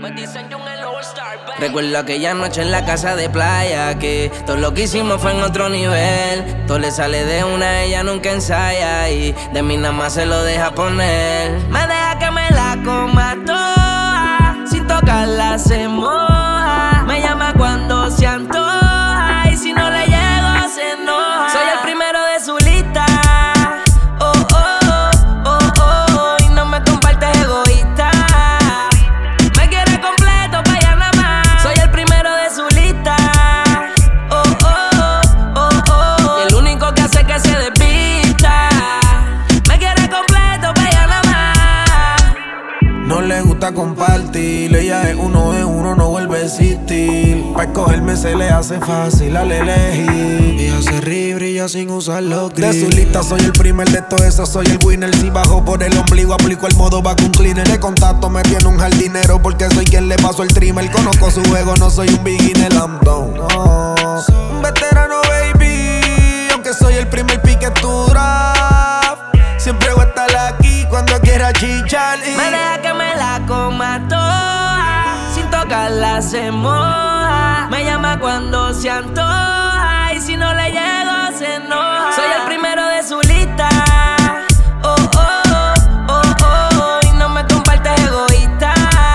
Recuerdo aquella noche en la casa de playa, que todo lo que hicimos fue en otro nivel. Todo le sale de una, ella nunca ensaya, y de mí nada más se lo deja poner. Me deja que me la coma toda, sin tocarla se moja. Me llama cuando se antoja, y si no le llego se enoja. Soy el primero de su lista, oh, oh, oh, oh, y no me compartes egoísta. Me quiere completo pa' allá nada más. Soy el primero de su lista, oh, oh, oh, oh, y el único que hace que se despista. Me quiere completo pa' allá nada más. No le gusta compartir, ella es uno, no vuelve a existir. Pa' escogerme se le hace fácil al elegir. Ella se ríe y brilla sin usar los grips. De su lista soy el primer, de todo eso soy el winner. Si bajo por el ombligo aplico el modo vacuum cleaner. De contacto me tiene un jardinero porque soy quien le pasó el trimmer. Conozco su juego, no soy un beginner, I'm down, no. Un veterano, baby, aunque soy el primer pick en tu draft. Siempre voy a estar aquí cuando quiera chichar. Me deja que me la coma toda, sin tocarla se moja. Me llama cuando se antoja, y si no le llego se enoja. Soy el primero de su lista, oh, oh, oh, oh, y no me compartes egoísta.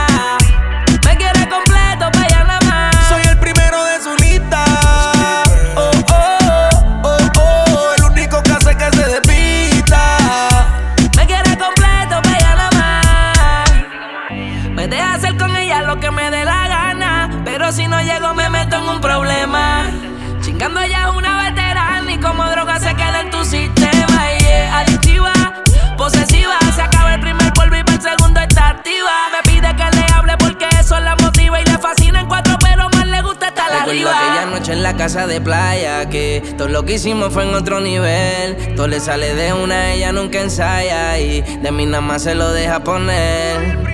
Me quiere completo pa' allá nada más. Soy el primero de su lista, oh, oh, oh, oh, el único que hace que se despista. Me quiere completo pa' allá nada más. Me deja hacer con ella lo que me dé la gana, pero si no llego me meto en un problema. Chingando ella es una veterana y como droga se queda en tu sistema. Y es adictiva, posesiva, se acaba el primer polvo y para el segundo está activa. Me pide que le hable porque eso la motiva y le fascina en cuatro, pero más le gusta estar arriba. Recuerdo aquella noche en la casa de playa, que todo lo que hicimos fue en otro nivel. Todo le sale de una, ella nunca ensaya, y de mí nada más se lo deja poner.